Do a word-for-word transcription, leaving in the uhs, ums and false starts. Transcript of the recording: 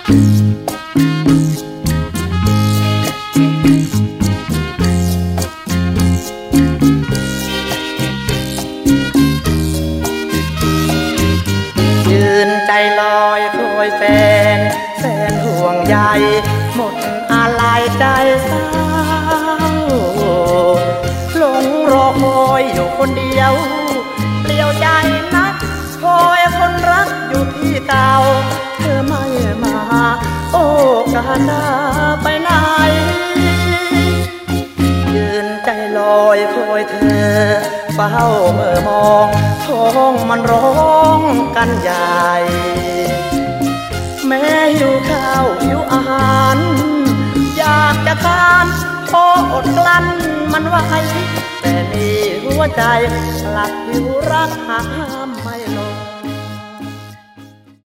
ยืนใจลอยคอยแฟนแฟนห่วงใยหมดอะไรใจเศร้าหลงรอคอยอยู่คนเดียวเปลี่ยวใจนักคอยคนรักอยู่ที่เก่าเธอไม่มาโอ้กาหน้าไปไหนยืนใจลอยคอยเธอเฝ้าเมื่อมองท้องมันร้องกันใหญ่แม้หิวข้าวหิวอาหารอยากจะทานพออดกลั้นมันไว้แต่นี่หัวใจกลับหิวรักหา